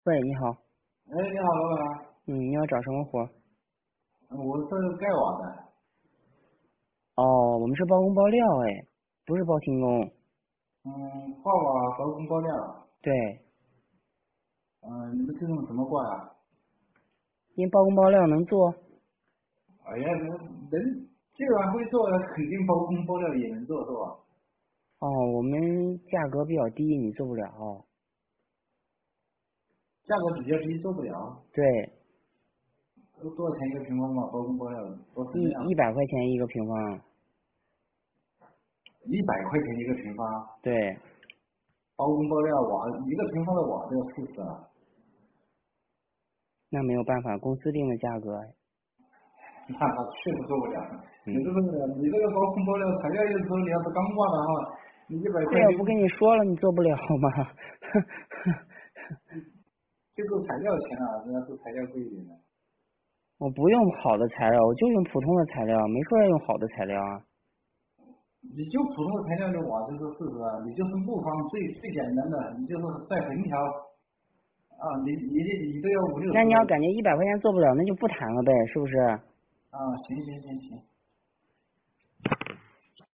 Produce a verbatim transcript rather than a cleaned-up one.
喂，你好。 哎，你好，老板。 嗯，你要找什么活？ 我是盖瓦的。 哦，我们是包工包料，哎，不是包停工。 嗯，挂瓦包工包料。 对， 嗯，你们是用什么挂呀？ 因为包工包料能做。 哎呀，能能，既然会做，肯定包工包料也能做，是吧？ 哦，我们价格比较低，你做不了。 价格比较低，做不了。 对， 多多少钱一个平方嘛？包工包料多什么一一样？ 百块钱一个平方。 一百块钱一个平方。 对， 包工包料瓦一个平方的瓦都要四十啊。 那没有办法，公司定的价格。 那他确实做不了。你嗯， 这个你这个包工包料材料又说你要是钢挂的话，你一百块就对呀，不跟你说了，你做不了吗？ 就够材料钱了，人家是材料贵一点的。 我不用好的材料，我就用普通的材料，没说要用好的材料啊。 你就普通的材料的瓦就是四十啊，你就是木方最最简单的，你就是带横条啊，你你你都要五六那十了。 你要感觉一百块钱做不了，那就不谈了呗，是不是？ 啊，行行行行。